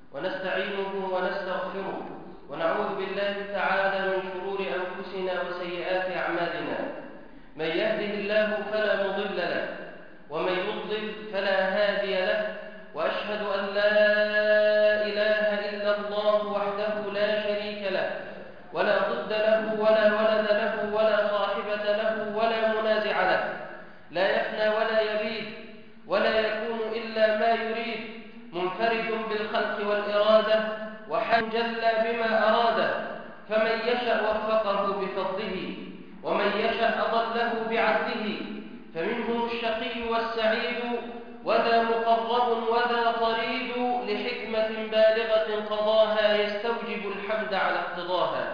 ونستعينه ونستغفره ونعوذ بالله تعالى من شرور أنفسنا وسيئات أعمالنا. من يهده الله فلا مضل له ومن يضلل فلا هادي له، وأشهد أن لا إله إلا الله وحده لا شريك له ولا ضد له ولا ولد له ولا صاحبة له ولا منازع له، لا يفنى ولا يبيد ولا يكون إلا ما يريد، منفرد بالخلق والإرادة وحان جل بما أراده، فمن يشأ وفقه بفضله ومن يشأ أضله بعدله، فمنهم الشقي والسعيد وذا مقرب وذا طريد، لحكمة بالغة قضاها يستوجب الحمد على اقتضاها.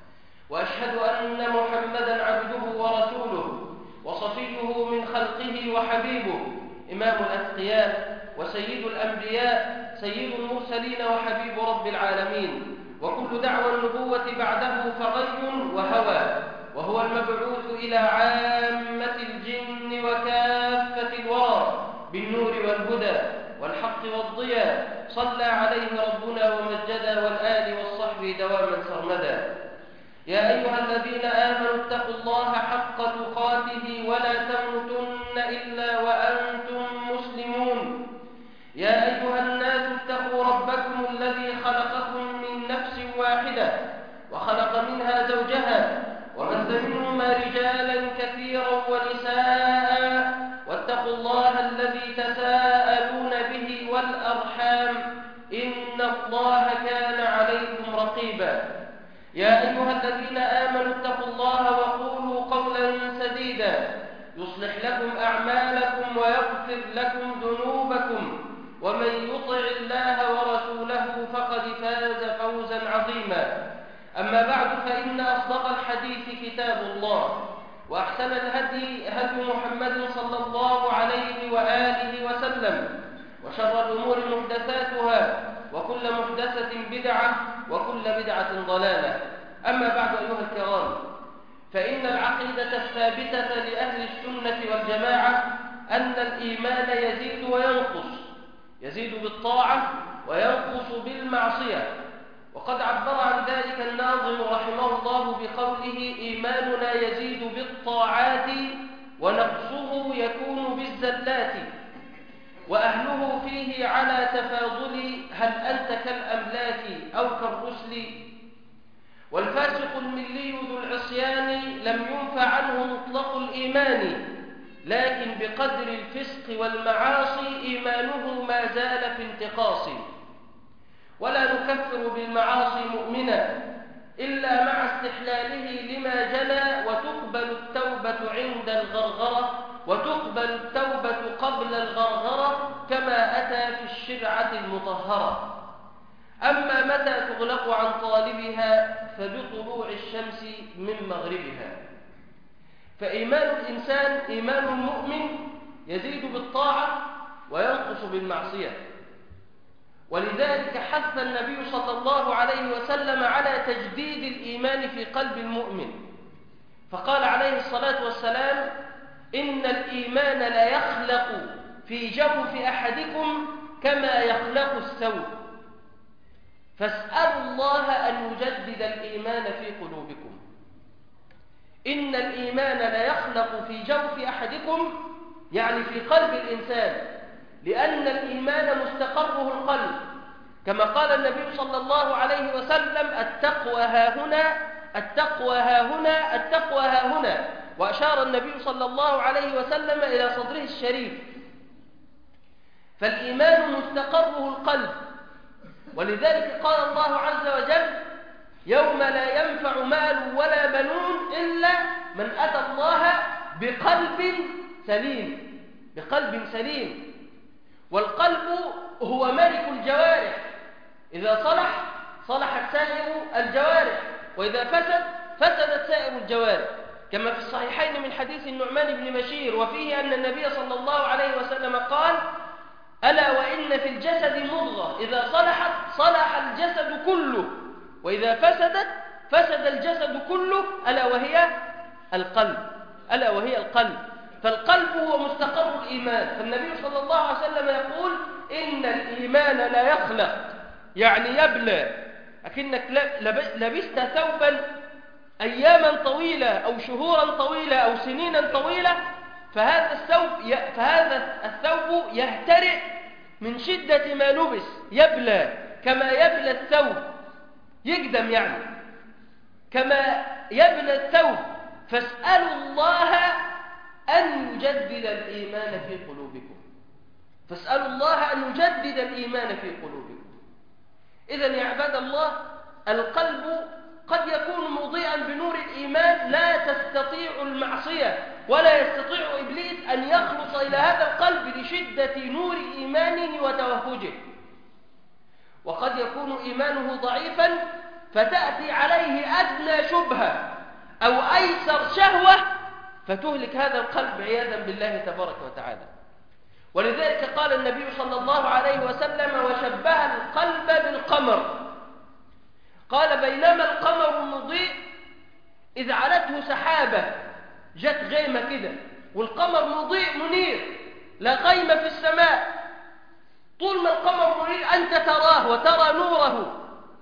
وأشهد أن محمدًا عبده ورسوله وصفيه من خلقه وحبيبه، إمام الأتقياء وسيد الأنبياء، سيد المرسلين وحبيب رب العالمين، وكل دعوى النبوة بعده فغي وهوى، وهو المبعوث إلى عامة الجن وكافة الورى بالنور والهدى والحق والضياء، صلى عليه ربنا ومجدا، والآل والصحب دواما سرمدا. يا أيها الذين آمنوا اتقوا الله حق تقاته ولا تموتن إلا وأنتم مسلمون. يا أيها الناس اتقوا ربكم الذي خلقكم من نفس واحدة وخلق منها زوجها وبث منهما رجالا كثيرا ونساء، واتقوا الله الذي تساءلون به والأرحام، إن الله كان عليكم رقيبا. يا أيها الذين آمنوا اتقوا الله وقولوا قولا سديدا يصلح لكم أعمالكم ويغفر لكم ذنوبكم، ومن يطع الله ورسوله فقد فاز فوزا عظيما. أما بعد، فإن أصدق الحديث كتاب الله، وأحسن الهدي هدي محمد صلى الله عليه وآله وسلم، وشر الأمور محدثاتها، وكل محدثة بدعة، وكل بدعة ضلالة. أما بعد أيها الكرام، فإن العقيدة الثابتة لأهل السنة والجماعة أن الإيمان يزيد وينقص، يزيد بالطاعة وينقص بالمعصية. وقد عبر عن ذلك الناظم رحمه الله بقوله: إيماننا يزيد بالطاعات ونقصه يكون بالزلات، وأهله فيه على تفاضل، هل أنت كالأملاك أو كالرسل؟ والفاسق الملي ذو العصيان لم ينفع عنه مطلق الإيمان، لكن بقدر الفسق والمعاصي إيمانه ما زال في انتقاص. ولا نكفر بالمعاصي مؤمنا إلا مع استحلاله لما جنى، وتقبل التوبة عند الغرغرة، وتقبل التوبة قبل الغرغرة، كما أتى في الشرعة المطهرة. أما متى تغلق عن طالبها فبطلوع الشمس من مغربها. فإيمان الإنسان، إيمان المؤمن، يزيد بالطاعة وينقص بالمعصية. ولذلك حث النبي صلى الله عليه وسلم على تجديد الإيمان في قلب المؤمن، فقال عليه الصلاة والسلام: إن الإيمان لا يخلق في جوف أحدكم كما يخلق الثوب، فاسألوا الله أن يجدد الإيمان في قلوبكم. إن الإيمان لا يخلق في جوف أحدكم، يعني في قلب الإنسان، لأن الإيمان مستقره القلب، كما قال النبي صلى الله عليه وسلم: التقوى ها هنا، التقوى ها هنا، التقوى ها هنا، وأشار النبي صلى الله عليه وسلم إلى صدره الشريف. فالإيمان مستقره القلب، ولذلك قال الله عز وجل: يوم لا ينفع مال ولا بنون إلا من أتى الله بقلب سليم، بقلب سليم. والقلب هو ملك الجوارح، إذا صلح صلحت سائر الجوارح، وإذا فسد فسدت سائر الجوارح، كما في الصحيحين من حديث النعمان بن بشير، وفيه أن النبي صلى الله عليه وسلم قال: ألا وإن في الجسد مضغة إذا صلحت صلح الجسد كله، وإذا فسدت فسد الجسد كله، ألا وهي القلب، ألا وهي القلب. فالقلب هو مستقر الإيمان. فالنبي صلى الله عليه وسلم يقول: إن الإيمان لا يخلق يعني يبلى، أكنك لبست ثوبا أياما طويلة أو شهورا طويلة أو سنينا طويلة، فهذا الثوب يهترئ من شدة ما لبس، يبلى كما يبلى الثوب، يقدم يعني كما يبلى الثوب. فاسألوا الله أن يجدد الإيمان في قلوبكم، فاسألوا الله أن يجدد الإيمان في قلوبكم. إذن يا عباد الله، القلب قد يكون مضيئا بنور الإيمان، لا تستطيع المعصية ولا يستطيع إبليس أن يخلص إلى هذا القلب لشدة نور إيمانه وتوهجه. وقد يكون إيمانه ضعيفا فتأتي عليه أدنى شبهة أو أيسر شهوة فتهلك هذا القلب عياذا بالله تبارك وتعالى. ولذلك قال النبي صلى الله عليه وسلم وشبه القلب بالقمر، قال بينما القمر مضيء إذ علته سحابة، جت غيمة كده والقمر مضيء منير، لا غيمة في السماء، طول ما القمر منير أنت تراه وترى نوره،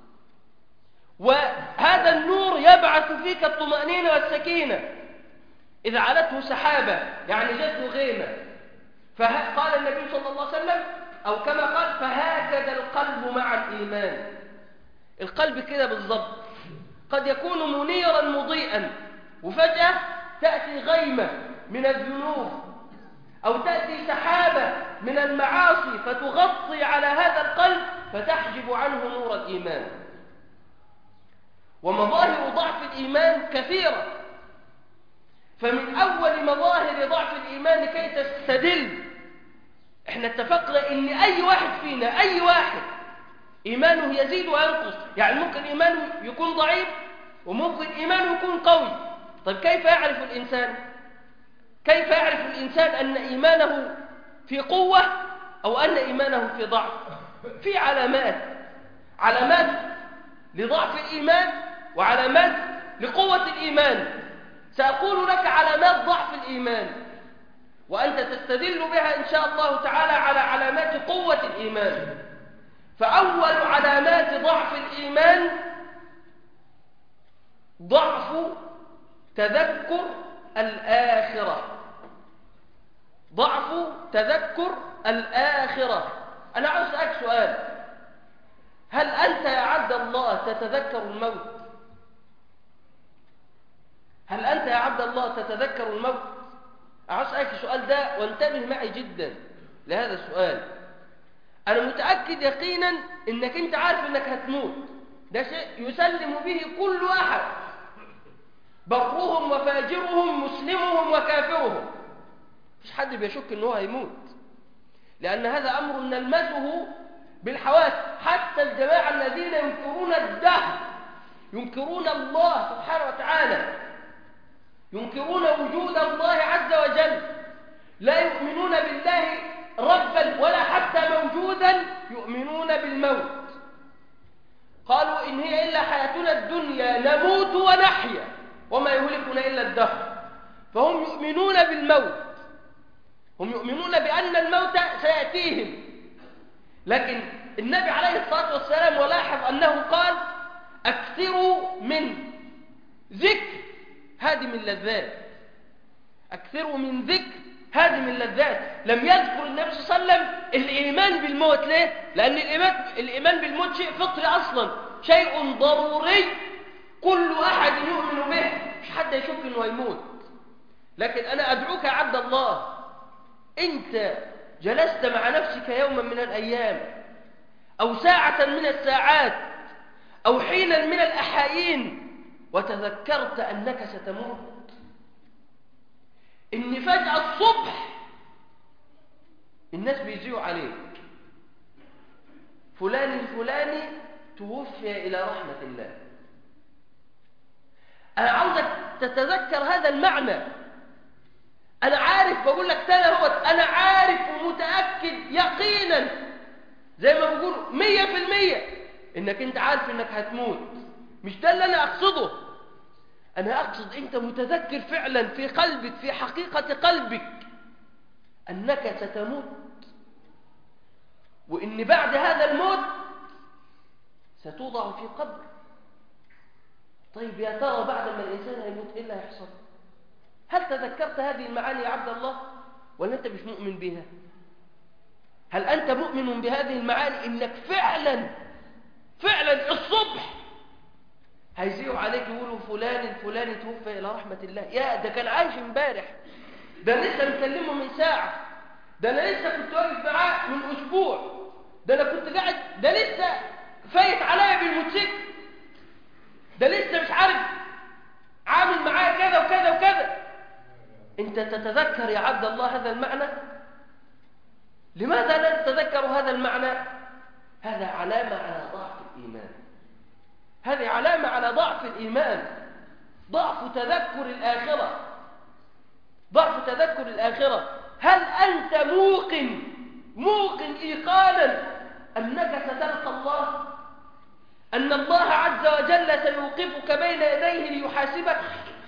وهذا النور يبعث فيك الطمأنينة والسكينة. إذ علته سحابة يعني جته غيمة. فقال النبي صلى الله عليه وسلم أو كما قال فهكذا القلب مع الإيمان. القلب كده بالضبط، قد يكون منيرا مضيئا وفجأة تأتي غيمة من الذنوب أو تأتي سحابة من المعاصي فتغطي على هذا القلب فتحجب عنه نور الإيمان. ومظاهر ضعف الإيمان كثيرة، فمن أول مظاهر ضعف الإيمان كي تستدل، احنا اتفقنا ان أي واحد فينا، أي واحد إيمانه يزيد وينقص، يعني ممكن إيمانه يكون ضعيف وممكن إيمانه يكون قوي. طيب كيف يعرف الإنسان؟ كيف يعرف الإنسان أن إيمانه في قوة أو أن إيمانه في ضعف؟ في علامات لضعف الإيمان وعلامات لقوة الإيمان. سأقول لك علامات ضعف الإيمان وأنت تستدل بها إن شاء الله تعالى على علامات قوة الإيمان. فأول علامات ضعف الإيمان ضعف تذكر الآخرة. ضعف تذكر الآخرة. أنا عاوز أسألك سؤال، هل أنت يا عبد الله تتذكر الموت؟ هل أنت يا عبد الله تتذكر الموت؟ عاوز أسألك السؤال ده وانتبه معي جدا لهذا السؤال. أنا متأكد يقينا إنك أنت عارف إنك هتموت، ده شيء يسلم به كل أحد، برهم وفاجرهم، مسلمهم وكافرهم، مفيش حد بيشك إنه هيموت، لأن هذا أمر نلمسه بالحواس. حتى الجماعة الذين ينكرون الدهر، ينكرون الله سبحانه وتعالى، ينكرون وجود الله عز وجل، لا يؤمنون بالله ربا ولا حتى موجودا، يؤمنون بالموت. قالوا إن هي إلا حياتنا الدنيا نموت ونحيا وما يهلكنا إلا الدهر. فهم يؤمنون بالموت، هم يؤمنون بأن الموت سيأتيهم. لكن النبي عليه الصلاة والسلام ولاحظ أنه قال أكثروا من ذكر هادم اللذات، أكثروا من ذكر هادم اللذات. لم يذكر النبي صلى الله عليه وسلم الإيمان بالموت. ليه؟ لأن الإيمان بالموت شيء فطري أصلا، شيء ضروري كل أحد يؤمن به، مش حد يشك أنه يموت. لكن أنا أدعوك يا عبد الله، أنت جلست مع نفسك يوما من الأيام أو ساعة من الساعات أو حينا من الأحايين وتذكرت أنك ستموت؟ إن فجأة الصبح الناس بيزيوا عليك، فلان الفلاني توفي إلى رحمة الله. أنا عاوزك تتذكر هذا المعنى. أنا عارف، بقول لك أنا عارف ومتأكد يقينا زي ما بقول 100% إنك أنت عارف إنك هتموت. مش ده اللي أنا أقصده. أنا أقصد أنت متذكر فعلا في قلبك، في حقيقة قلبك، أنك ستموت، وإن بعد هذا الموت ستوضع في قبر. طيب يا ترى بعد ما الإنسان هيموت إيه اللي هيحصل؟ هل تذكرت هذه المعاني يا عبد الله ولا أنت مش مؤمن بها؟ هل أنت مؤمن بهذه المعاني إنك فعلا الصبح هيزيعوا عليك يقولوا فلان الفلاني توفى إلى رحمة الله؟ يا ده كان عايش امبارح، ده لسه مكلمه من ساعة، ده أنا لسه كنت واقف معاه من أسبوع، ده أنا كنت قاعد، ده لسه فايت عليا بالموتوسيكل، ده لسه مش عارف عامل معاه كذا وكذا وكذا. أنت تتذكر يا عبد الله هذا المعنى؟ لماذا لا تتذكر هذا المعنى؟ هذا علامة على ضعف الإيمان، هذه علامة على ضعف الإيمان، ضعف تذكر الآخرة، ضعف تذكر الآخرة. هل أنت موقن إيقانا أنك ستلقى الله؟ أن الله عز وجل سيوقفك بين يديه ليحاسبك؟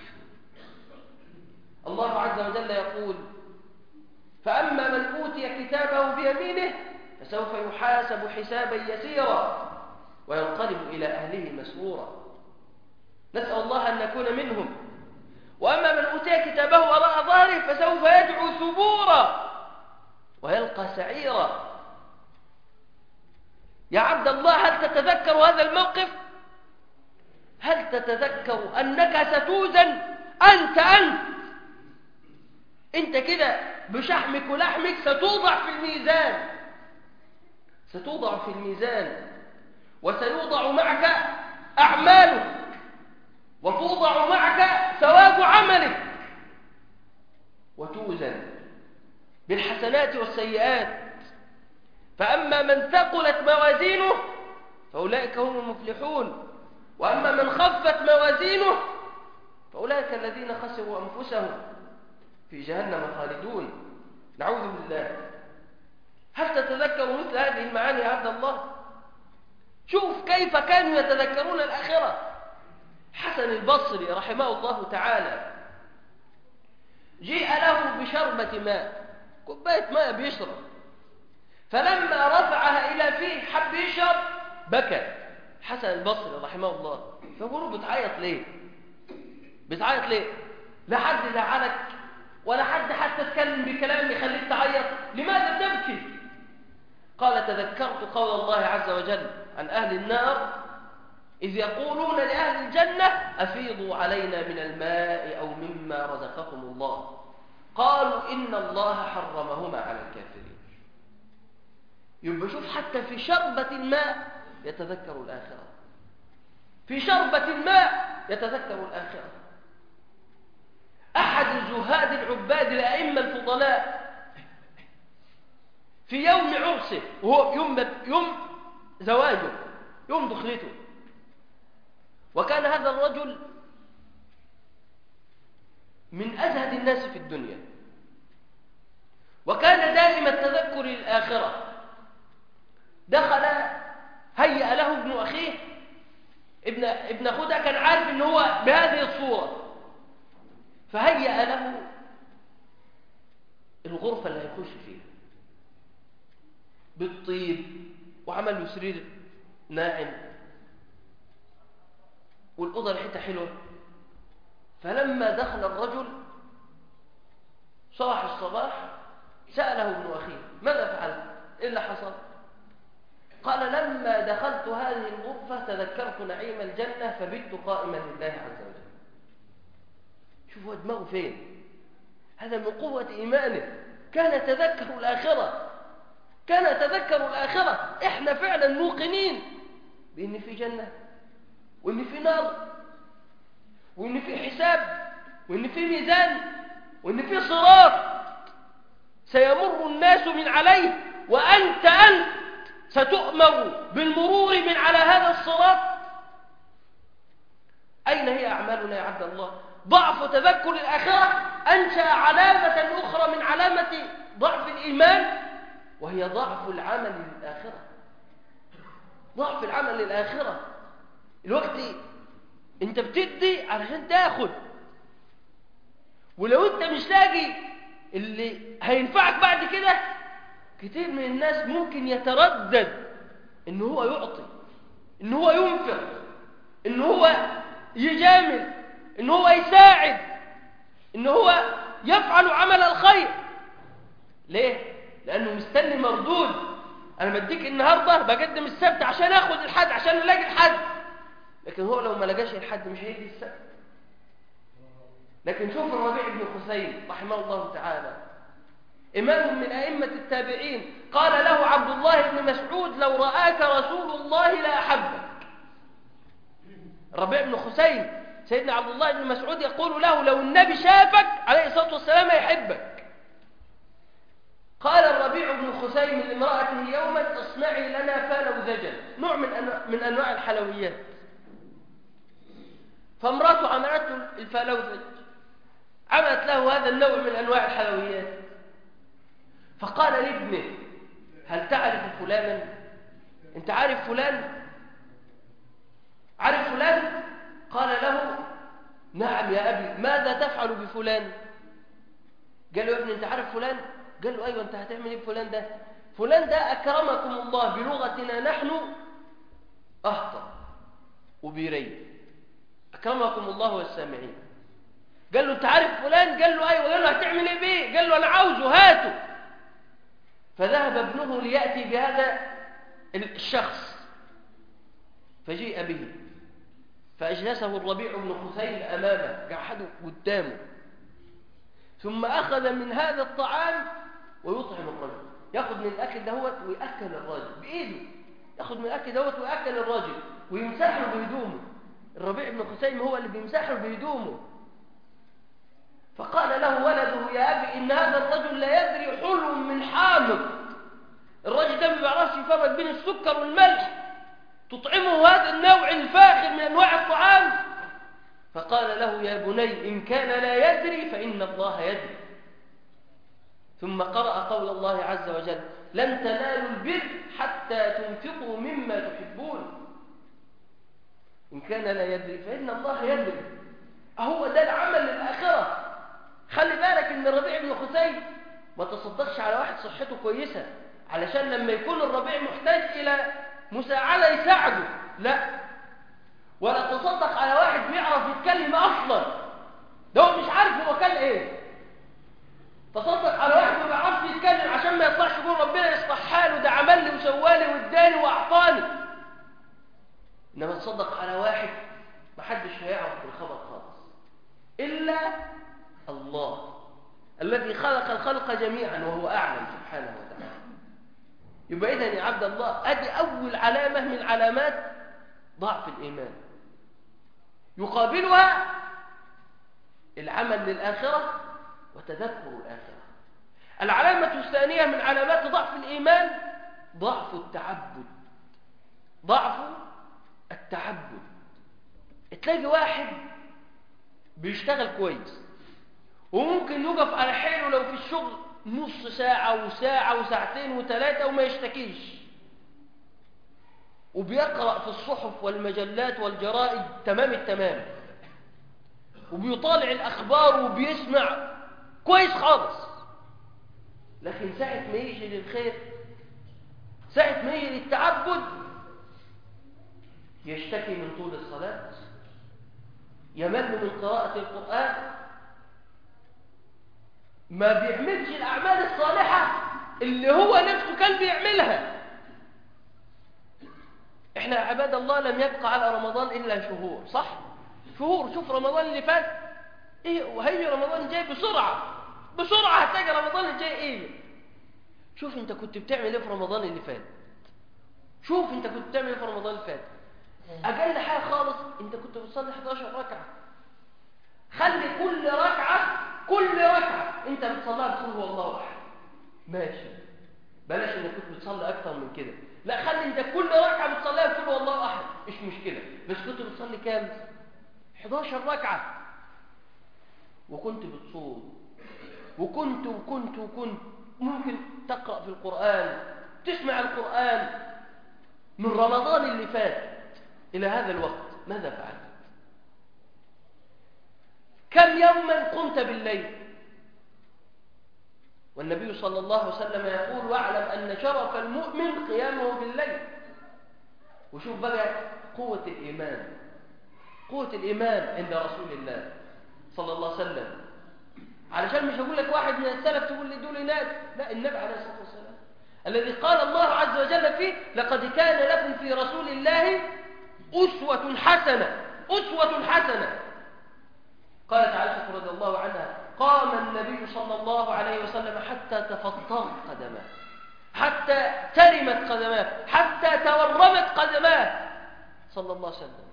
الله عز وجل يقول: فأما من أوتي كتابه بيمينه فسوف يحاسب حسابا يسيرا وينقلب إلى أهله مسرورا. نسأل الله أن نكون منهم. وأما من أوتي كتابه وراء ظهره فسوف يدعو ثبورا ويلقى سعيرا. يا عبد الله، هل تتذكر هذا الموقف؟ هل تتذكر أنك ستوزن؟ أنت كده بشحمك ولحمك ستوضع في الميزان، ستوضع في الميزان، وسيوضع معك أعمالك، وتوضع معك ثواب عملك، وتوزن بالحسنات والسيئات. فأما من ثقلت موازينه فأولئك هم المفلحون، وأما من خفت موازينه فأولئك الذين خسروا أنفسهم في جهنم خالدون. نعوذ بالله. هل تتذكر مثل هذه المعاني يا عبد الله؟ شوف كيف كانوا يتذكرون الآخرة. حسن البصري رحمه الله تعالى جيء له بشربة ماء، كوباية ماء بيشرب، فلما رفعها إلى فيه حب يشرب بكى حسن البصري رحمه الله. فقالوا: بتعيط ليه؟ بتعيط ليه؟ لا حد زعلك ولا حد حتى تكلم بكلام يخليك تعيط، لماذا تبكي؟ قال: تذكرت قول الله عز وجل عن أهل النار إذ يقولون لأهل الجنة أفيضوا علينا من الماء أو مما رزقكم الله، قالوا إن الله حرمهما على الكافرين. يبقى شوف، حتى في شربة الماء يتذكر الآخرة، في شربة الماء يتذكر الآخرة. أحد الزهاد العباد الأئمة الفضلاء في يوم عرسه، وهو يوم زواجه، يوم دخلته، وكان هذا الرجل من أزهد الناس في الدنيا، وكان دائما التذكر للآخرة. دخل، هيأ له ابن أخيه، ابن أخوه ده كان عارف إن هو بهذه الصورة، فهيأ له الغرفة اللي هيخش فيها بالطيب، وعمل له سرير ناعم، والأوضة ريحتها حلوة. فلما دخل الرجل صاح الصباح سأله ابن أخيه: ماذا فعلت؟ إيه اللي حصل؟ قال: لما دخلت هذه الغرفة تذكرت نعيم الجنة فبت قائما لله عز وجل. شوفوا دماغه فين، هذا من قوة إيمانه. كان يتذكر الآخرة، كان يتذكر الآخرة. إحنا فعلا موقنين بأن في جنة، وأن في نار، وأن في حساب، وأن في ميزان، وأن في صراط سيمر الناس من عليه، وأنت ستؤمر بالمرور من على هذا الصراط. أين هي أعمالنا يا عبد الله؟ ضعف تذكر الآخرة أنشأ علامة أخرى من علامة ضعف الإيمان، وهي ضعف العمل للآخرة. ضعف العمل للآخرة. الوقت انت بتدي علشان تاخد، ولو انت مش لاقي اللي هينفعك بعد كده، كتير من الناس ممكن يتردد ان هو يعطي، إن هو ينفق، إن هو يجامل، إن هو يساعد، إن هو يفعل عمل الخير. ليه؟ لأنه مستني مردود. أنا بديك النهاردة بقدم السبت عشان أخذ الحد، عشان ألاقي الحد، لكن هو لو ما لقاش الحد مش هيدي السبت. لكن شوف الربيع بن خثيم رحمه الله تعالى، إمام من أئمة التابعين، قال له عبد الله بن مسعود: لو رآك رسول الله لأحبك. الربيع بن خثيم سيدنا عبد الله بن مسعود يقول له: لو النبي شافك عليه الصلاة والسلام يحبك. قال الربيع بن خثيم لامرأته يوما: اصنعي لنا فلوذجا، نوع من أنواع الحلويات. فامرأته عملت له الفلوذج، عملت له هذا النوع من أنواع الحلويات. فقال لابنه: هل تعرف فلانا؟ أنت عارف فلان؟ عارف فلان؟ قال له: نعم يا أبي، ماذا تفعل بفلان؟ قال له: يا ابني أنت عارف فلان؟ قال له: أيوة. أنت هتعمل إيه بفلان ده؟ فلان ده أكرمكم الله بلغتنا نحن أهطر وبيري، أكرمكم الله والسامعين. قال له: أنت عارف فلان؟ قال له: أيوة. قال له: هتعمل إيه بيه؟ قال له: أنا عاوزه، هاته. فذهب ابنه ليأتي بهذا الشخص، فجيء به، فأجلسه الربيع بن خثيم أمامه، قعده قدامه، ثم أخذ من هذا الطعام ويطعم الرجل، يأخذ من الأكل دهوت ويأكل الرجل بإيده، يأخذ من الأكل دهوت ويأكل الرجل ويمسحه بهدومه. الربيع بن خثيم هو اللي بيمسحه بهدومه. فقال له ولده: يا أبي، إن هذا الرجل لا يدري حلو من حامض. الرجل ده ما بيعرفش يفرق بين السكر والملح، تطعمه هذا النوع الفاخر من أنواع الطعام. فقال له: يا بني، إن كان لا يدري فإن الله يدري. ثم قرأ قول الله عز وجل: لن تنالوا البر حتى تنفقوا مما تحبون. إن كان لا يدري فإن الله يدري. أهو ده العمل للآخرة. خلي بالك إن الربيع بن خثيم ما تصدقش على واحد صحته كويسة علشان لما يكون الربيع محتاج إلى مساعدة يساعده، لا. ولا تصدق على واحد بيعرف يتكلم أصلا، ده هو مش عارف هو كان إيه. تصدق على واحد ما بيعرفش يتكلم عشان ما يطلعش يقول ربنا يصلح حاله، ده عمل لي وسوالي واداني وأعطاني. إنما تصدق على واحد ما حدش هيعرف بالخبر خالص إلا الله الذي خلق الخلق جميعا وهو أعلم سبحانه وتعالى. يبقى إذن يا عبد الله، أدي أول علامة من علامات ضعف الإيمان، يقابلها العمل للآخرة وتذكر الآخرة. العلامة الثانية من علامات ضعف الإيمان ضعف التعبد. ضعف التعبد. تلاقي واحد بيشتغل كويس وممكن يقف على حيله لو في الشغل نص ساعة وساعة وساعتين وثلاثة وما يشتكيش، وبيقرأ في الصحف والمجلات والجرائد تمام التمام، وبيطالع الأخبار وبيسمع كويس خالص، لكن ساعة ما يجي للخير، ساعة ما يجي للتعبد، يشتكي من طول الصلاة، يمل من قراءة القرآن، ما بيعملش الأعمال الصالحة اللي هو نفسه كان بيعملها. احنا عباد الله لم يبقى على رمضان إلا شهور، صح؟ شهور. شوف رمضان اللي فات ايه، وهيجي رمضان جاي بسرعة هتلاقي رمضان الجاي ايه. شوف انت كنت بتعمل ايه في رمضان اللي فات، شوف انت كنت بتعمل ايه في رمضان اللي فات. أقل حاجة خالص انت كنت بتصلي 11 ركعة. خلي كل ركعة انت بتصليها بتقول هو الله احد، ماشي، بلاش انك كنت بتصلي اكتر من كده، لا، خلي انت كل ركعة بتصليها بتقول هو الله احد، مش مشكلة، بس كنت بتصلي كام؟ 11 ركعة، وكنت بتصوم، وكنت ممكن تقرأ في القرآن، تسمع القرآن. من رمضان اللي فات إلى هذا الوقت ماذا فعلت؟ كم يوما قمت بالليل؟ والنبي صلى الله عليه وسلم يقول: واعلم أن شرف المؤمن قيامه بالليل. وشوف بقى قوة الإيمان، قوة الإيمان عند رسول الله صلى الله عليه وسلم. علشان مش هقول لك واحد من السلف تقول لي دول ناس، لا، النبي عليه الصلاة والسلام الذي قال الله عز وجل فيه لقد كان لكم في رسول الله أسوة حسنة، أسوة حسنة. قالت عائشة رضي الله عنها قام النبي صلى الله عليه وسلم حتى تفطرت قدماه، حتى ترمت قدماه، حتى تورمت قدماه صلى الله عليه وسلم.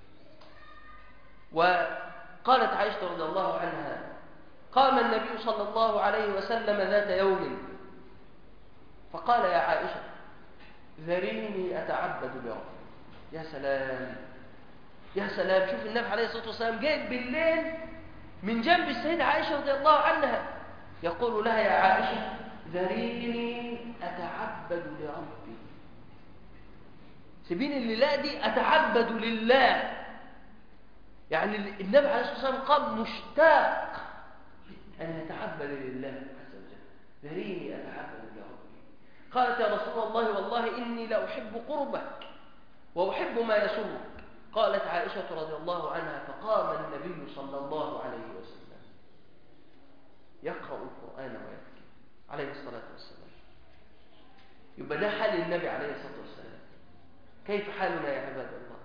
وقالت عائشة رضي الله عنها قام النبي صلى الله عليه وسلم ذات يوم فقال يا عائشة ذريني أتعبد لربي. يا سلام يا سلام، شوف النبي عليه الصلاة والسلام جاء بالليل من جنب السيدة عائشة رضي الله عنها يقول لها يا عائشة ذريني أتعبد لربي، سيبيني الليلة دي أتعبد لله. يعني النبي عليه الصلاة والسلام قام مشتاق أن يتعبد لله عز وجل. ذريني أتعبد لربي. قالت يا رسول الله والله إني لأحب قربك وأحب ما يسرك. قالت عائشة رضي الله عنها فقام النبي صلى الله عليه وسلم يقرأ القرآن ويبكي عليه الصلاة والسلام. يبقى ده حال النبي عليه الصلاة والسلام. كيف حالنا يا عباد الله؟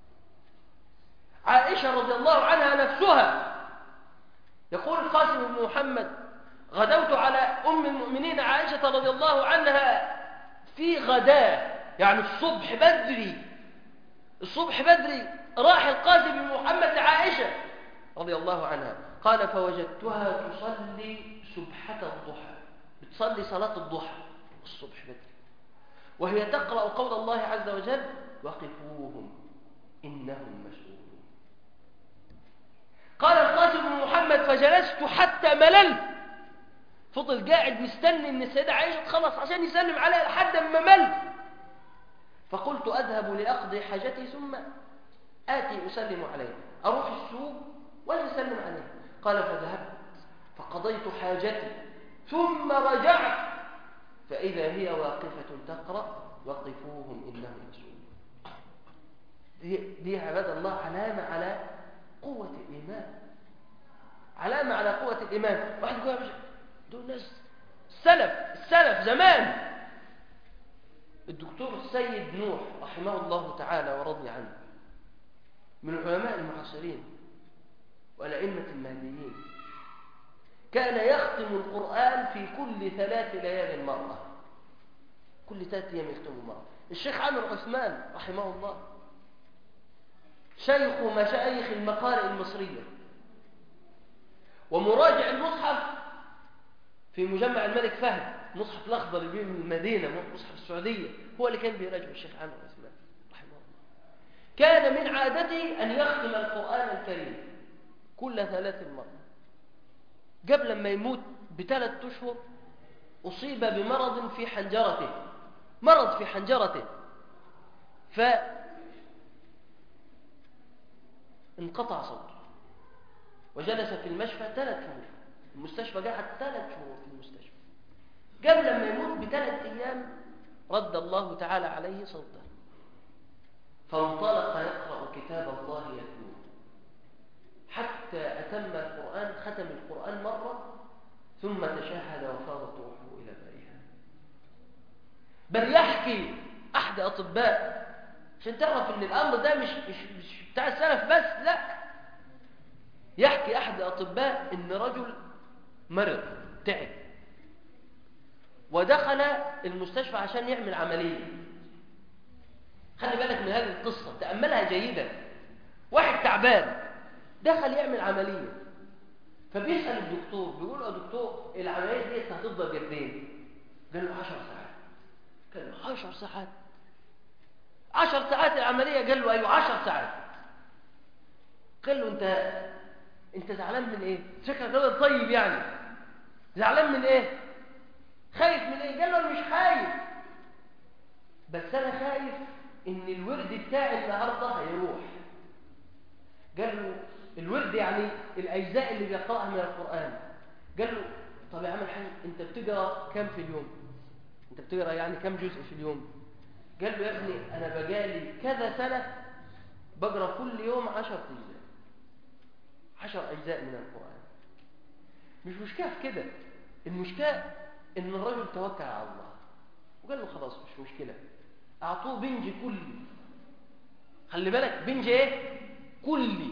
عائشة رضي الله عنها نفسها يقول القاسم بن محمد غدوت على أم المؤمنين عائشة رضي الله عنها في غداء، يعني الصبح بدري، الصبح بدري راح القاسم بن محمد لعائشة رضي الله عنها. قال فوجدتها تصلي سبحة الضحى، بتصلي صلاة الضحى الصبح بدري، وهي تقرأ قول الله عز وجل وقفوهم إنهم مسؤولون. قال القاسم بن محمد فجلست حتى مللت، فضل قاعد مستني ان السيدة عائشة تخلص عشان يسلم عليها لحد ما مل. فقلت أذهب لأقضي حاجتي ثم آتي أسلم عليه، أروح السوق ولا أسلم عليه. قال فذهبت فقضيت حاجتي ثم رجعت فإذا هي واقفة تقرأ وقفوهم إنهم مسؤولون. دي عباد الله علامة على قوة الإيمان، علامة على قوة الإيمان. واحد يقول دول ناس السلف زمان. الدكتور السيد نوح رحمه الله تعالى ورضي عنه من العلماء المعاصرين والأئمة المهديين، كان يختم القرآن في كل 3 ليال مرة، كل 3 أيام يختمه مرة. الشيخ عامر عثمان رحمه الله شيخ مشايخ المقارئ المصرية ومراجع المصحف في مجمع الملك فهد، مصحف الأخضر اللي بيه من المدينة، مصحف السعودية، هو اللي كان بيراجع الشيخ عامر عثمان رحمه الله. كان من عادته أن يختم القرآن الكريم كل 3 مرة. قبل ما يموت ب3 أشهر أصيب بمرض في حنجرته، مرض في حنجرته، فانقطع صوته وجلس في المشفى 3 شهور. المستشفى قعد 3 شهور في المستشفى. قبل ما يموت ب3 أيام رد الله تعالى عليه صوته، فانطلق يقرأ كتاب الله يتلوه حتى أتم القرآن، ختم القرآن مرة ثم تشهد وفاضت روحه إلى بارئها. بل يحكي أحد أطباء، عشان تعرف أن الأمر ده مش بتاع السلف بس، لا، يحكي أحد أطباء أن رجل مرض تعب ودخل المستشفى عشان يعمل عملية. خلي بالك من هذه القصة، تأملها جيدا. واحد تعبان دخل يعمل عملية، فبيسأل الدكتور بيقول له يا دكتور العملية دي هتفضل قد ايه؟ قال له 10 ساعات. قال له 10 ساعات؟ 10 ساعات العملية؟ قال له ايوه 10 ساعات. قال له انت زعلان من ايه؟ شكلك راجل طيب، يعني زعلان من ايه؟ خايف من ايه؟ قال له انا مش خايف، بس انا خايف ان الورد بتاعي النهارده هيروح. قال له الورد يعني الاجزاء اللي بيقراها من القرآن. قال له طب يا عم الحاج انت بتقرا كم في اليوم؟ انت بتقرا يعني كم جزء في اليوم؟ قال له يا ابني انا بقالي كذا سنة بقرأ كل يوم 10 أجزاء، 10 أجزاء من القرآن. مش مشكلة في كده، المشكلة إن الرجل توكل على الله وقال له خلاص مش مشكلة، أعطوه بنج كلي. خلي بالك، بنج إيه؟ كلي.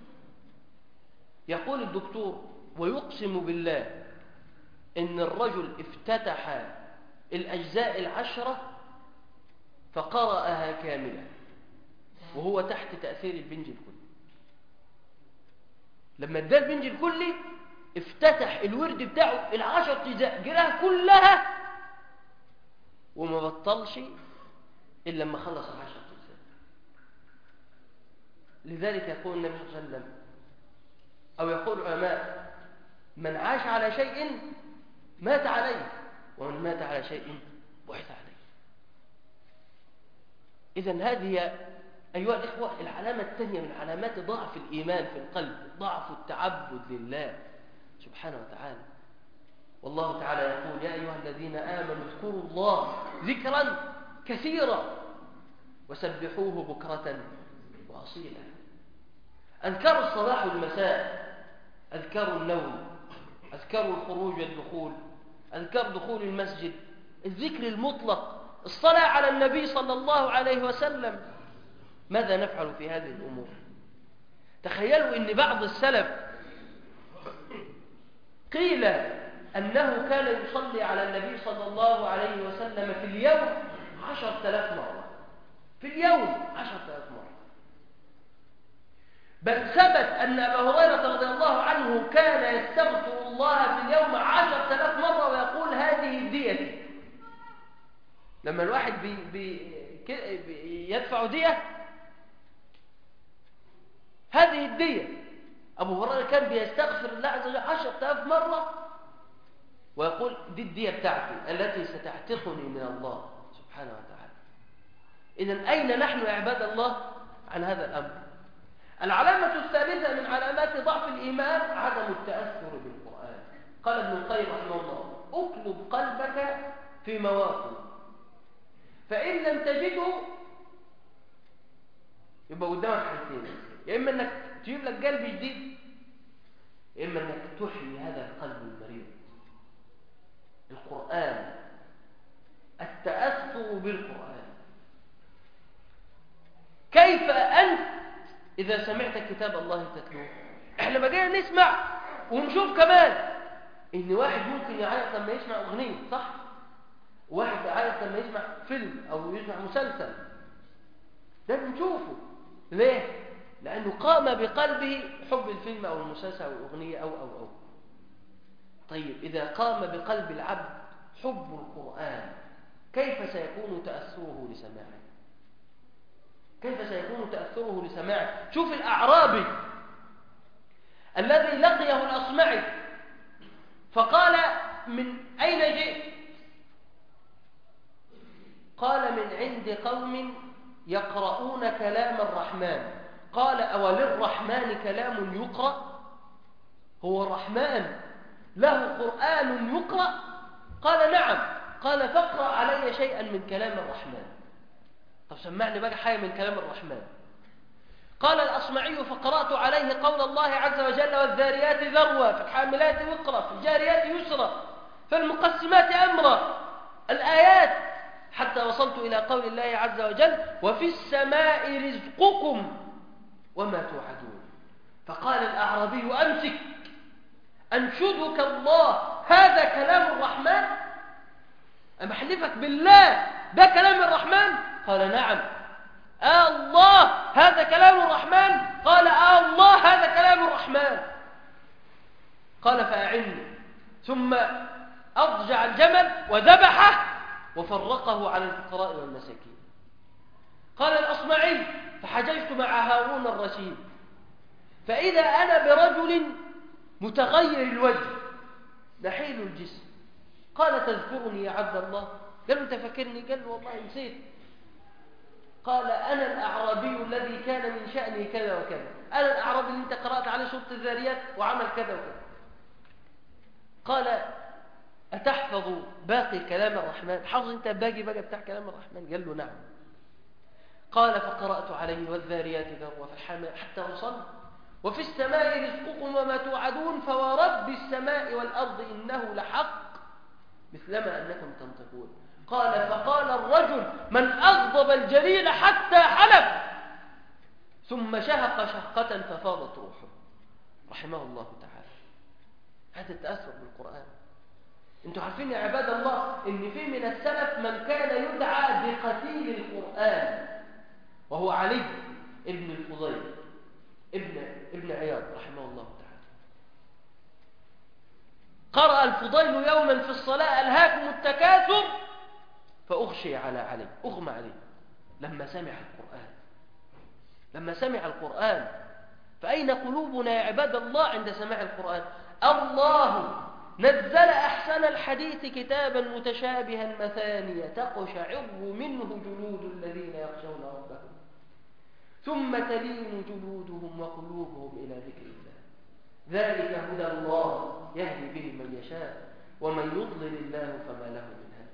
يقول الدكتور ويقسم بالله إن الرجل افتتح الأجزاء 10 فقرأها كاملة وهو تحت تأثير البنج الكلي. لما ادى البنج الكلي افتتح الورد بتاعه 10 أجزاء، قراها كلها وما بطلش إلا لما خلص 10 أجزاء. لذلك يقول النبي صلى الله عليه وسلم، أو يقول العلماء: من عاش على شيء مات عليه، ومن مات على شيء بعث عليه. إذن هذه أيها الإخوة العلامة الثانية من علامات ضعف الإيمان في القلب، ضعف التعبد لله سبحانه وتعالى. والله تعالى يقول: يا أيها الذين آمنوا اذكروا الله ذكرا كثيرا وسبحوه بكرة وأصيلا. أذكار الصباح والمساء، أذكار النوم، أذكار الخروج والدخول، أذكار دخول المسجد، الذكر المطلق، الصلاة على النبي صلى الله عليه وسلم. ماذا نفعل في هذه الأمور؟ تخيلوا أن بعض السلف قيل أنه كان يصلي على النبي صلى الله عليه وسلم في اليوم 10,000 مرة، في اليوم 10,000 مرة. بل ثبت أن أبا هريرة رضي الله عنه كان يستغفر الله في اليوم 10,000 مرة ويقول: هذه ديتي. لما الواحد يدفع دية، هذه الدية. أبو هريرة كان بيستغفر الله عز وجل 10,000 مرة ويقول: دي الدية بتاعتي التي ستعتقني من الله سبحانه وتعالى. إذن أين نحن يا عباد الله عن هذا الأمر؟ العلامة الثالثة من علامات ضعف الإيمان عدم التأثر بالقرآن. قال ابن القيم رحمه الله: اطلب قلبك في مواطن، فإن لم تجده يبقى قدامك حالتين: يا إما أنك تجيب لك قلب جديد، يا إما أنك تحيي هذا القلب المريض. القرآن، التأثر بالقرآن. كيف أنت إذا سمعت كتاب الله تتلوه؟ إحنا بقينا نسمع ونشوف كمان إن واحد ممكن يعيط لما يسمع أغنية، صح؟ واحد يعيط لما يسمع فيلم أو يسمع مسلسل، ده بنشوفه. ليه؟ لأنه قام بقلبه حب الفيلم أو المسلسل أو الأغنية أو. طيب إذا قام بقلب العبد حب القرآن، كيف سيكون تأثره لسماعه؟ كيف سيكون تأثره لسماعه؟ شوف الأعرابي الذي لقيه الأصمعي فقال: من أين جئت؟ قال: من عند قوم يقرؤون كلام الرحمن. قال: أوللرحمن كلام يقرأ؟ هو الرحمن له قرآن يقرأ؟ قال: نعم. قال: فاقرأ علي شيئا من كلام الرحمن. طب سمعني بقى حاجة من كلام الرحمن. قال الأصمعي: فقرأت عليه قول الله عز وجل: والذاريات ذروا، فالحاملات وقرا، فالجاريات يسرا، فالمقسمات أمرا، الآيات، حتى وصلت إلى قول الله عز وجل: وفي السماء رزقكم وما توعدون. فقال الأعرابي: أمسك، أنشدك الله، هذا كلام الرحمن؟ أم أحلفك بالله ده كلام الرحمن؟ قال: نعم. الله هذا كلام الرحمن؟ قال: الله هذا كلام الرحمن. قال: فأعني. ثم أضجع الجمل وذبحه وفرقه على الفقراء والمساكين. قال الأصمعي: فحججت مع هارون الرشيد فإذا أنا برجل متغير الوجه نحيل الجسم. قال: تذكرني يا عبد الله؟ قال: أنت فاكرني؟ قال: والله نسيت. قال: أنا الأعرابي الذي كان من شأني كذا وكذا، أنا الأعرابي اللي أنت قرأت عليه سورة الذاريات وعمل كذا وكذا. قال: أتحفظ باقي كلام الرحمن؟ حافظ أنت باقي بقى بتاع كلام الرحمن؟ قال له: نعم. قال فقرأت عليه والذاريات ذروا حتى وصل وفي السماء رزقكم وما توعدون فورب السماء والأرض إنه لحق مثلما أنكم تنطقون. قال فقال الرجل من أغضب الجليل حتى حلف ثم شهق شهقة ففاضت روحه رحمه الله تعالى. هذا التأثر بالقرآن. انتوا عارفين يا عباد الله ان في من السلف من كان يدعى بقتيل القرآن وهو علي ابن الفضيل ابن عياض رحمه الله تعالى. قرأ الفضيل يوما في الصلاة ألهاكم التكاثر فأغشي على علي أغمى عليه لما سمع القرآن. فأين قلوبنا يا عباد الله عند سماع القرآن؟ الله نزل أحسن الحديث كتابا متشابها مثانية تقشعر منه جلود الذين يخشون ربهم ثم تلين جلودهم وقلوبهم إلى ذكر الله ذلك هدى الله يهدي به من يشاء ومن يضلل الله فما له من هاد.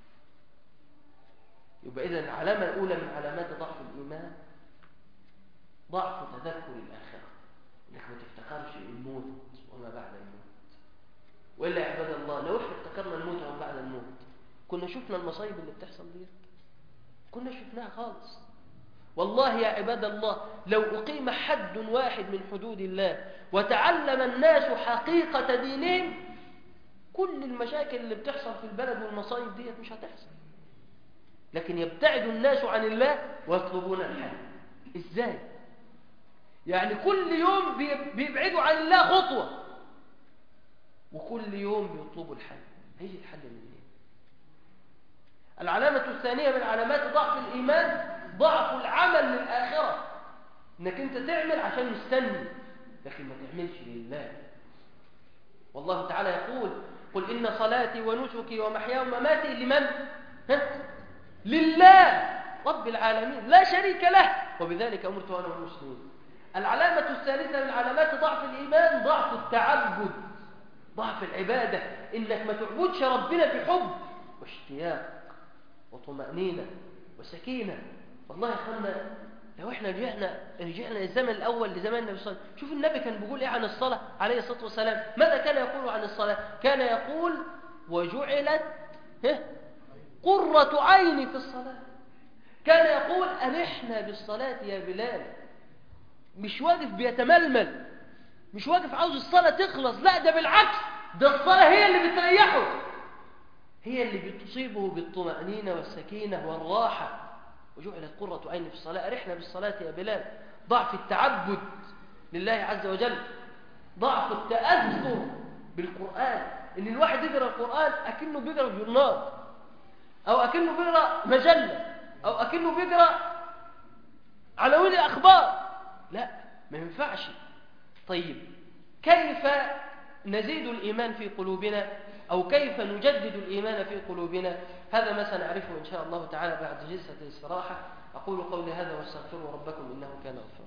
يبقى إذن العلامة الأولى من علامات ضعف الإيمان ضعف تذكر الآخرة، إنك ما تفتكرش الموت وما بعد الموت. وإلا يا عباد الله لو احنا افتكرنا الموت وما بعد الموت كنا شفنا المصايب اللي بتحصل دي، كنا شفناها خالص. والله يا عباد الله لو أقيم حد واحد من حدود الله وتعلم الناس حقيقة دينهم كل المشاكل اللي بتحصل في البلد والمصايب دي مش هتحصل. لكن يبتعد الناس عن الله ويطلبون الحل. إزاي؟ يعني كل يوم بيبعدوا عن الله خطوة وكل يوم بيطلبوا الحل. هيجي الحل منين؟ العلامة الثانية من علامات ضعف الإيمان ضعف العمل للآخرة، إنك أنت تعمل عشان مستني لكن ما تعملش لله. والله تعالى يقول قل إن صلاتي ونسكي ومحياي ومماتي لمن؟ لله رب العالمين لا شريك له وبذلك أمرت وأنا المسلمين. العلامة الثالثة من علامات ضعف الإيمان ضعف التعبد، ضعف العبادة، إنك ما تعبدش ربنا بحب واشتياق وطمأنينة وسكينة. والله يا أخوانا لو احنا رجعنا للزمن الأول لزمان النبي صلى الله عليه وسلم، شوف النبي كان بيقول إيه عن الصلاة عليه الصلاة والسلام. ماذا كان يقول عن الصلاة؟ كان يقول وجعلت قرة عيني في الصلاة. كان يقول ألحنا بالصلاة يا بلال. مش واقف بيتململ، مش واقف عاوز الصلاة تخلص، لا ده بالعكس، ده الصلاة هي اللي بتريحه، هي اللي بتصيبه بالطمأنينة والسكينة والراحة. وجعلت قرة عيني في الصلاة. أرحنا بالصلاة يا بلال. ضعف التعبد لله عز وجل، ضعف التأثر بالقرآن، إن الواحد يقرأ القرآن أكنه بيقرأ جورنال أو أكنه بيقرأ مجلة أو أكنه بيقرأ عناوين الأخبار. لا ما ينفعش. طيب كيف نزيد الإيمان في قلوبنا أو كيف نجدد الإيمان في قلوبنا؟ هذا ما سنعرفه إن شاء الله تعالى بعد جلسة الاستراحة. أقول قولي هذا واستغفروا ربكم إنه كان غفارا.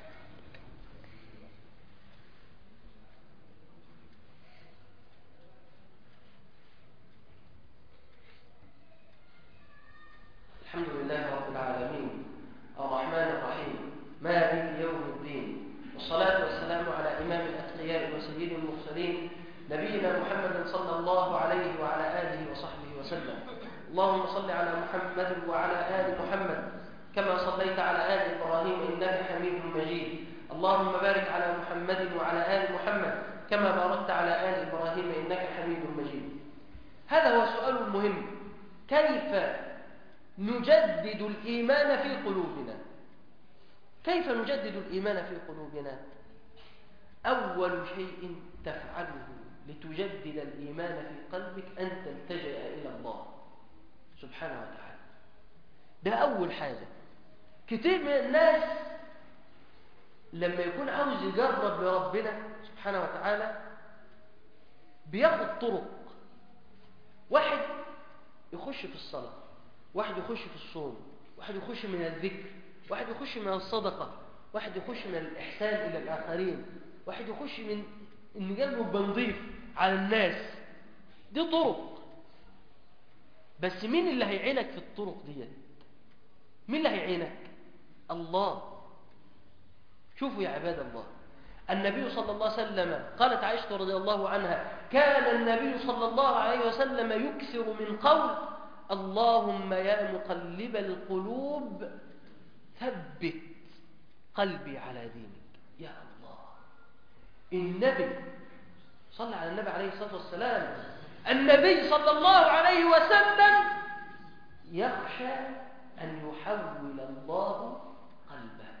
الحمد لله رب العالمين الرحمن الرحيم مالك يوم الدين، والصلاة والسلام على إمام الأتقياء وسيد المرسلين نبينا محمد صلى الله عليه وعلى آله وصحبه وسلم. اللهم صل على محمد وعلى آل محمد كما صليت على آل إبراهيم إنك حميد مجيد. اللهم بارك على محمد وعلى آل محمد كما باركت على آل إبراهيم إنك حميد مجيد. هذا هو السؤال المهم، كيف نجدد الإيمان في قلوبنا؟ كيف نجدد الإيمان في قلوبنا؟ أول شيء تفعله لتجدد الإيمان في قلبك أن تلتجأ إلى الله سبحانه وتعالى. ده أول حاجة. كتير من الناس لما يكون عاوز يقرب لربنا سبحانه وتعالى بياخد طرق. واحد يخش في الصلاة، واحد يخش في الصوم، واحد يخش من الذكر، واحد يخش من الصدقة، واحد يخش من الإحسان إلى الآخرين، واحد يخش من إن قلبه بنضيف على الناس. دي طرق، بس مين اللي هيعينك في الطرق دي؟ مين اللي هيعينك؟ الله. شوفوا يا عباد الله، النبي صلى الله عليه وسلم، قالت عائشة رضي الله عنها: كان النبي صلى الله عليه وسلم يكثر من قول: اللهم يا مقلب القلوب ثبت قلبي على دينك. يا الله، النبي صلى على النبي عليه الصلاة والسلام، النبي صلى الله عليه وسلم يخشى أن يحول الله قلبه،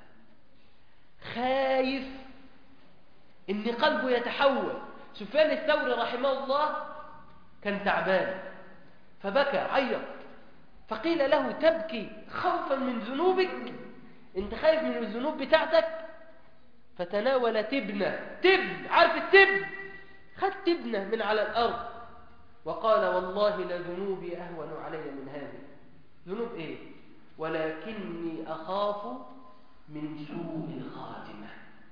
خايف إن قلبه يتحول. سفيان الثوري رحمه الله كان تعبان فبكى عيط، فقيل له: تبكي خوفا من ذنوبك؟ انت خايف من الذنوب بتاعتك؟ فتناول تبن، عارف التبن؟ خد تبنة من على الأرض وقال: والله لذنوبي أهون علي من هذه. ذنوب إيه؟ ولكني أخاف من سوء الخاتمة.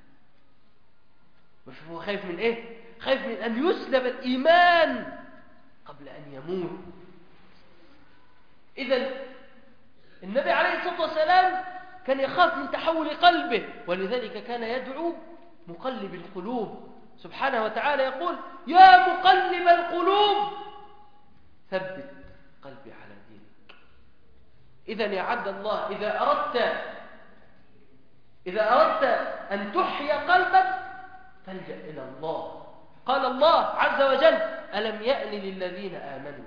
مش هو خايف من إيه؟ خايف من أن يسلب الإيمان قبل أن يموت. إذن النبي عليه الصلاة والسلام كان يخاف من تحول قلبه، ولذلك كان يدعو مقلب القلوب سبحانه وتعالى، يقول: يا مقلب القلوب ثبت قلبي على دينك. إذن يا عبد الله، إذا أردت أن تحيي قلبك فالجأ إلى الله. قال الله عز وجل: ألم يأن للذين آمنوا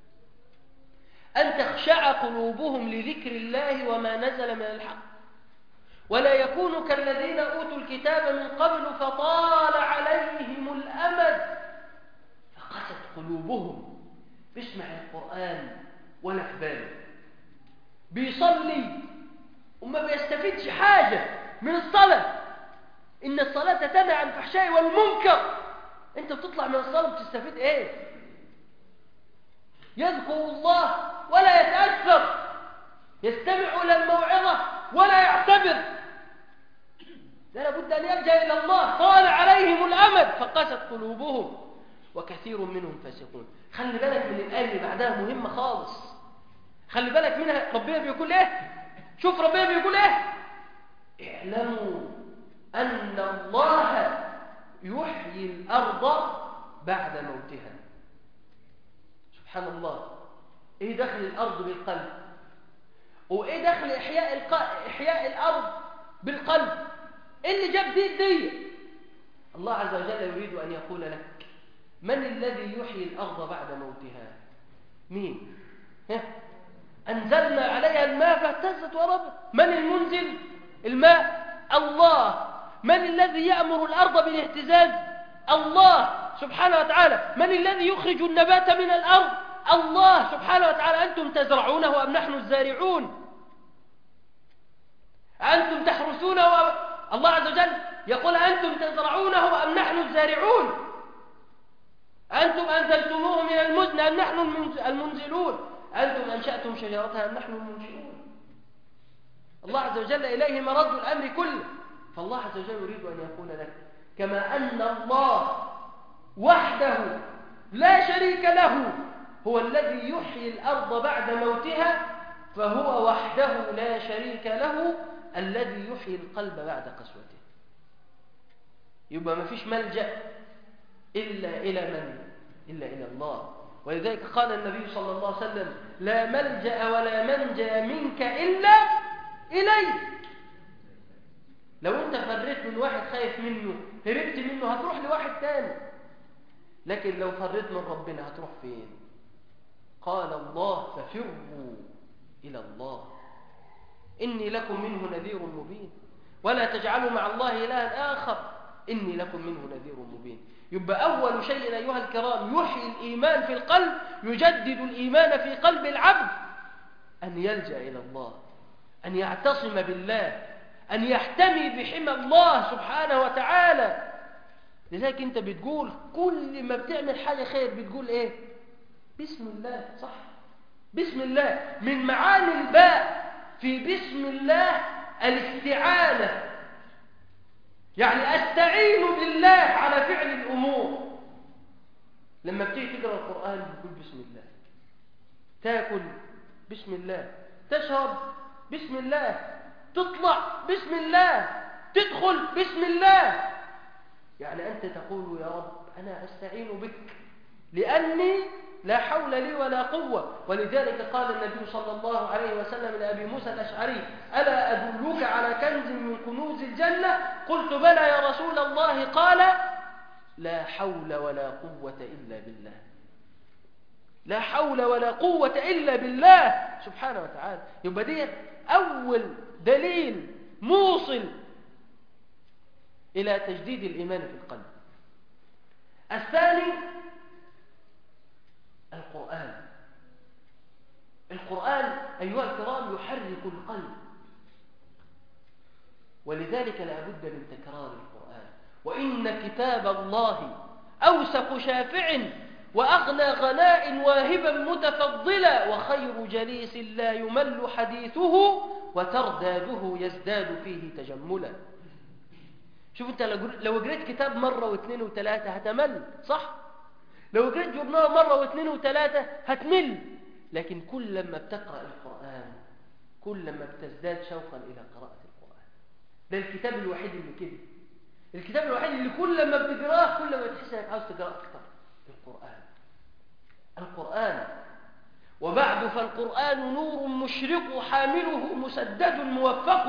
أن تخشع قلوبهم لذكر الله وما نزل من الحق ولا يكونوا كالذين أوتوا الكتاب من قبل فطال عليهم الأمد فقست قلوبهم. بيسمع القرآن ولا في باله، بيصلي وما بيستفيدش حاجة من الصلاة. إن الصلاة تنهى عن الفحشاء والمنكر. أنت بتطلع من الصلاة بتستفيد إيه؟ يذكر الله ولا يتأثر، يستمع إلى الموعظة ولا يعتبر. لا بد أن يلجأ إلى الله. طال عليهم الأمد فقست قلوبهم وكثير منهم فاسقون. خلي بالك من الآية اللي بعدها، مهمة خالص. خلي بالك منها. ربنا بيقول إيه؟ شوف ربنا بيقول إيه: اعلموا أن الله يحيي الأرض بعد موتها. سبحان الله. إيه دخل الأرض بالقلب؟ وإيه دخل إحياء الأرض بالقلب؟ إيه اللي جاب دي؟ الله عز وجل يريد أن يقول لك: من الذي يحيي الأرض بعد موتها؟ مين؟ أنزلنا عليها الماء فاهتزت وربت. من المنزل الماء؟ الله. من الذي يأمر الأرض بالاهتزاز؟ الله سبحانه وتعالى. من الذي يخرج النبات من الأرض؟ الله سبحانه وتعالى. أنتم تزرعونه أم نحن الزارعون؟ أنتم تحرثونه الله عز وجل يقول: أنتم تزرعونه أم نحن الزارعون؟ أنتم أنزلتموه من المزن أم نحن المنزلون؟ أنتم أنشأتم شجرتها أم نحن المنشئون؟ الله عز وجل إليه مرد الأمر كله. فالله عز وجل يريد أن يقول لك: كما أن الله وحده لا شريك له هو الذي يحيي الأرض بعد موتها، فهو وحده لا شريك له الذي يحيي القلب بعد قسوته. يبقى ما فيش ملجأ إلا إلى من؟ إلا إلى الله. ولذلك قال النبي صلى الله عليه وسلم: لا ملجأ ولا منجى منك إلا إليك. لو أنت فريت من واحد خايف منه، هربت منه، هتروح لواحد تاني. لكن لو فريت من ربنا هتروح فين؟ قال الله: ففروا إلى الله إني لكم منه نذير مبين ولا تجعلوا مع الله إلها آخر إني لكم منه نذير مبين. يبقى أول شيء أيها الكرام يحيي الإيمان في القلب، يجدد الإيمان في قلب العبد، أن يلجأ إلى الله، أن يعتصم بالله، أن يحتمي بحمى الله سبحانه وتعالى. لذلك أنت بتقول كل ما بتعمل حاجة خير بتقول إيه؟ بسم الله. صح؟ بسم الله. من معاني الباء في بسم الله الاستعانة، يعني أستعين بالله على فعل الأمور. لما بتيجي تقرأ القرآن بتقول بسم الله، تاكل بسم الله، تشرب بسم الله، تطلع بسم الله، تدخل بسم الله. يعني أنت تقول يا رب أنا أستعين بك لأني لا حول لي ولا قوة. ولذلك قال النبي صلى الله عليه وسلم لأبي موسى الأشعري: ألا أدلك على كنز من كنوز الجنة؟ قلت بلى يا رسول الله. قال: لا حول ولا قوة إلا بالله. لا حول ولا قوة إلا بالله سبحانه وتعالى. يبقى دي أول دليل موصل إلى تجديد الإيمان في القلب. الثاني القرآن. القرآن أيها الكرام يحرك القلب، ولذلك لا بد من تكرار القرآن. وإن كتاب الله أوسق شافع وأغنى غناء واهبا متفضلا وخير جليس لا يمل حديثه وترداده يزداد فيه تجملا. شوف انت لو قريت كتاب مرة واثنين وثلاثة هتمل، صح؟ لو قريت جورنال مرة واثنين وثلاثة هتمل. لكن كل لما بتقرأ القرآن كل لما بتزداد شوقا إلى قراءة القرآن. ده الكتاب الوحيد اللي كده، الكتاب الوحيد اللي كل لما بتقراه كل ما تحس انك عاوز تقرأ أكثر. القرآن. وبعد فالقرآن نور مشرق حامله مسدد موفق.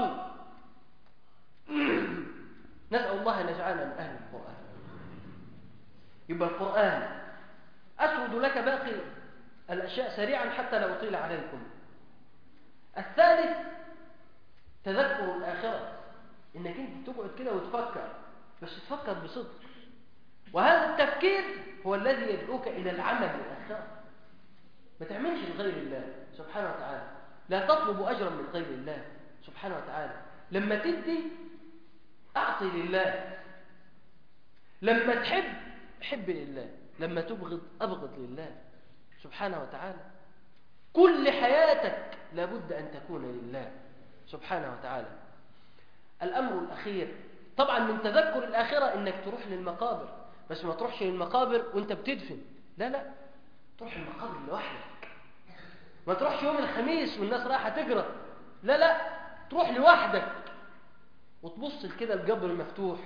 نسأل الله أن يجعلنا من أهل القرآن. يبقى القرآن. أسرد لك باقي الأشياء سريعا حتى لا أطيل عليكم. الثالث تذكر الآخرة، إنك أنت تقعد كده وتفكر، بس تفكر بصدق. وهذا التفكير هو الذي يدعوك إلى العمل بالآخرة. ما تعملش لغير الله سبحانه وتعالى، لا تطلب أجرا من غير الله سبحانه وتعالى. لما تدي أعطي لله، لما تحب حب لله، لما تبغض أبغض لله سبحانه وتعالى. كل حياتك لابد أن تكون لله سبحانه وتعالى. الأمر الأخير طبعا من تذكر الآخرة إنك تروح للمقابر، بس ما تروحش للمقابر وانت بتدفن، لا، تروح المقابر لوحدك. ما تروحش يوم الخميس والناس رايحة تقرأ، لا، تروح لوحدك وتبص كده القبر مفتوح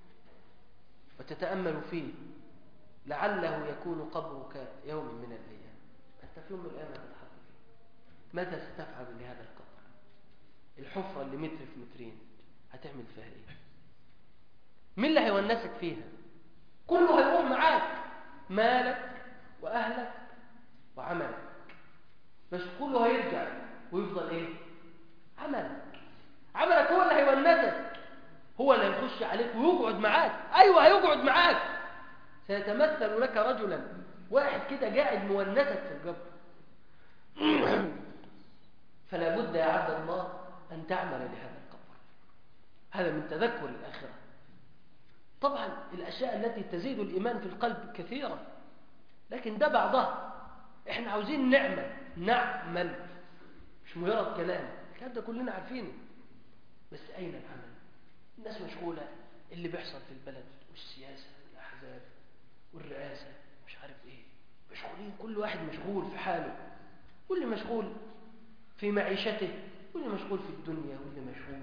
وتتأمل فيه، لعله يكون قبرك يوم من الأيام. أنت في يوم من الأيام هتتحط فيه. ماذا ستفعل لهذا القبر؟ الحفرة اللي متر في مترين هتعمل فيها إيه؟ مين اللي هيونسك فيها؟ كله هيروح معاك، مالك وأهلك وعملك، بس كله هيرجع ويفضل إيه؟ عملك هو اللي هيونسك، هو اللي هيخش عليك ويقعد معاك. أيوة هيقعد معاك. سيتمثل لك رجلا واحد كده قاعد مونسك في القبر. فلا بد يا عبد الله أن تعمل لهذا القبر. هذا من تذكر الآخرة. طبعا الأشياء التي تزيد الإيمان في القلب كثيرة، لكن ده بعضها. احنا عاوزين نعمل، مش مجرد كلام. الكلام ده كلنا عارفينه، بس أين العمل؟ الناس مشغولة، اللي بيحصل في البلد والسياسة والأحزاب والرئاسة مش عارف ايه، مشغولين، كل واحد مشغول في حاله، واللي مشغول في معيشته، واللي مشغول في الدنيا، واللي مشغول.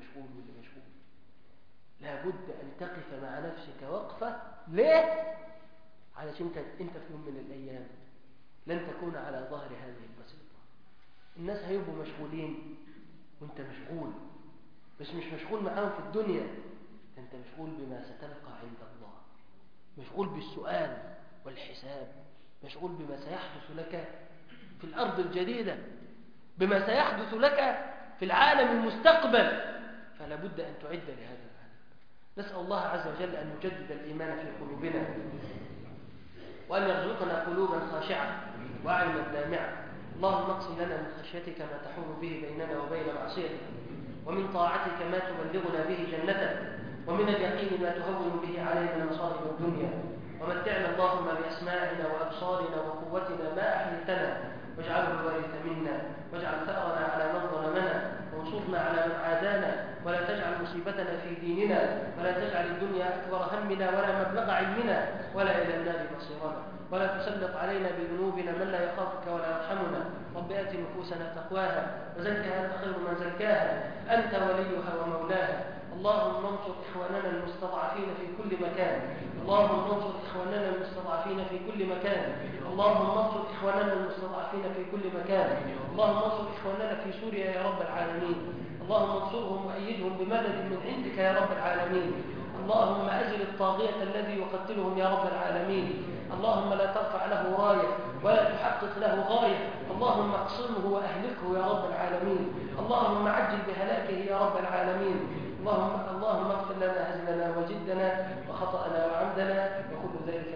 لابد أن تقف مع نفسك وقفة. ليه؟ علشان أنت في يوم من الأيام لن تكون على ظهر هذه البسيطة. الناس هيبقوا مشغولين وانت مشغول، بس مش مشغول معاهم في الدنيا، انت مشغول بما ستلقى عند الله، مشغول بالسؤال والحساب، مشغول بما سيحدث لك في الأرض الجديدة، بما سيحدث لك في العالم المستقبل. فلا بد أن تعد لهذا العالم. نسأل الله عز وجل أن يجدد الإيمان في قلوبنا، وأن يرزقنا قلوبا خاشعة وأعينا دامعة. اللهم اقسم لنا من خشيتك ما تحول به بيننا وبين معصيتك، ومن طاعتك ما تبلغنا به جنتك، ومن اليقين ما تهون به علينا مصائب الدنيا. ومتعنا اللهم بأسماعنا وأبصارنا وقوتنا ما أحييتنا، واجعله الوارث منا، واجعل ثأرنا على من ظلمنا، وانصرنا على من عادانا، ولا تجعل مصيبتنا في ديننا، ولا تجعل الدنيا أكبر همنا ولا مبلغ علمنا ولا إلى النار مصيرنا، ولا تسلط علينا بذنوبنا من لا يخافك ولا يرحمنا. رب آت نفوسنا تقواها وزكها أنت خير من زكاها، أنت وليها ومولاها. اللهم انصر إخواننا المستضعفين في كل مكان، اللهم انصر إخواننا المستضعفين في كل مكان، اللهم انصر إخواننا المستضعفين في كل مكان، اللهم انصر إخواننا في سوريا يا رب العالمين، اللهم انصرهم وأيدهم بمدد من عندك يا رب العالمين. اللهم أزل الطاغية الذي يقتلهم يا رب العالمين. اللهم لا ترفع له راية ولا تحقق له غاية، اللهم اقصمه وأهلكه يا رب العالمين، اللهم عجل بهلاكه يا رب العالمين. اللهم اغفر لنا هزلنا وجدنا وخطأنا وعمدنا وكل ذلك